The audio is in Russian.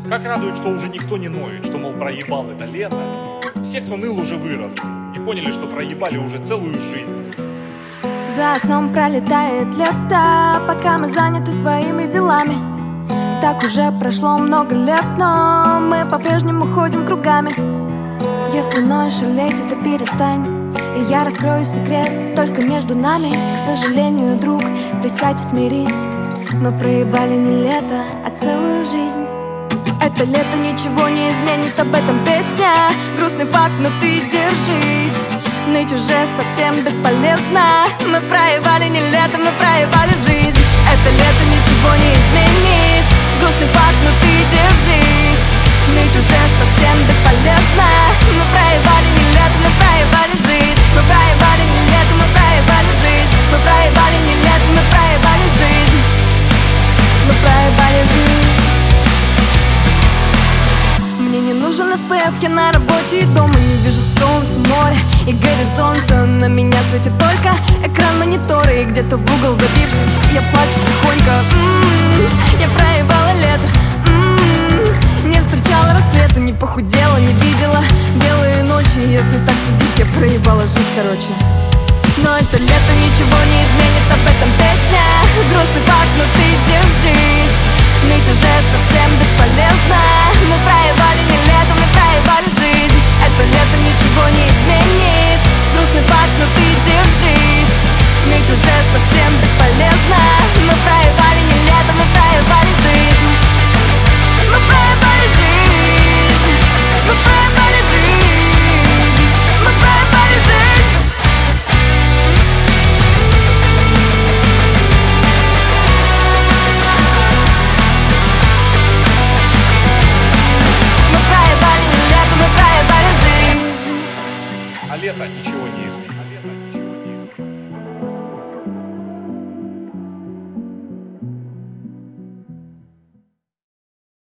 Как радует, что уже никто не ноет, что, мол, проебал это лето. Все, кто ныл, уже выросли и поняли, что проебали уже целую жизнь. За окном пролетает лето, пока мы заняты своими делами. Так уже прошло много лет, но мы по-прежнему ходим кругами. Если ноешь и летит, то перестань, и я раскрою секрет только между нами. К сожалению, друг, присядь и смирись, мы проебали не лето, а целую жизнь. Это лето ничего не изменит, об этом песня. Грустный факт, но ты держись, ныть уже совсем бесполезно. Мы проебали не лето, мы проебали жизнь. Это лето ничего не изменит, грустный факт, но ты держись, ныть уже совсем бесполезно. Мы проебали не лето, мы проебали жизнь. Мы проебали не лето, мы проебали жизнь. Мы проебали не лето, мы проебали жизнь. Мы проебали жизнь. Мне не нужен СПФ, я на работе и дома. Не вижу солнца, моря и горизонта. На меня светит только экран монитора. И где-то в угол забившись, я плачу тихонько. Я проебала лето. Не встречала рассвета, не похудела, не видела белые ночи. Если так судить, я проебала жизнь, короче. Но это лето ничего не изменит, об этом песня. Грустный факт, но ты держись, ныть уже совсем бесполезно. Мы проебали не лето, мы проебали жизнь. Это лето ничего не изменит, грустный факт, но ты держись, ныть уже совсем бесполезно. Мы проебали не лето, мы проебали жизнь. Мы проебали жизнь. Мы проебали жизнь. Мы проебали жизнь. Мы проебали не лето, мы проебали жизнь. А лето ничего не изменит.